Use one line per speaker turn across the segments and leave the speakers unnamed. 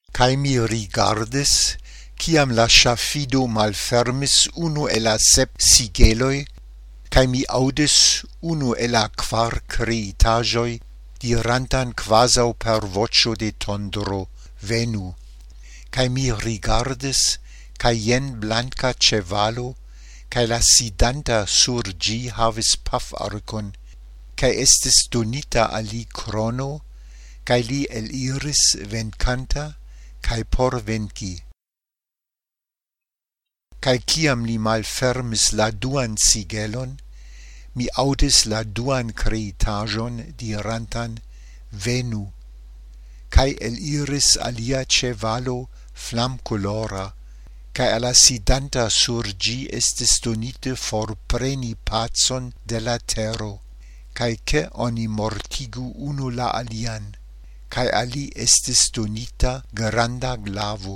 Cae mi rigardes, ciam la ŝafido malfermis unu el la 7 sigeloi, cae mi audis unu el la 4 kriitaĵoj, dirantan quasau per voĉo de tondro, venu. Cae mi rigardes, cae jen blanca ĉevalo, cae la sidanta sur ĝi havis pafarkon, cae estis donita al li krono, cae li eliris venkanta, cae por venki. Cae ciam li malfermis la duan sigelon, mi audis la duan kriitaĵon dirantan, venu, cae eliris alia ĉevalo flamkolora, cae alla sidanta sur ĝi estis donite forpreni pacon de la tero, cae ke oni mortigu unu la alian, cae ali estis donita granda glavo.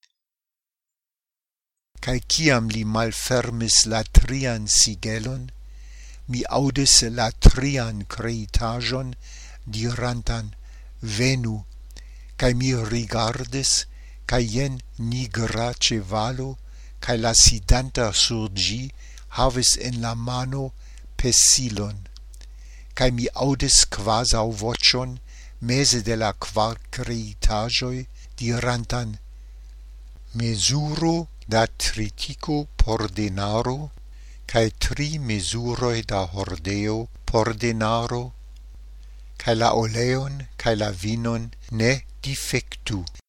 Cae ciam li malfermis la trian sigelon, mi audis la trian kriitaĵon dirantan, venu, cae mi rigardis, cae jen nigra ĉevalo, cae la sidanta sur ĝi havis en la mano pesilon, cae mi audis quasau voĉon meze de la 4 kriitaĵoj dirantan, mesuro da tritiko por denaro, cae 3 mesuroj da hordeo por denaro, cae la oleon cae la vinon ne difektu.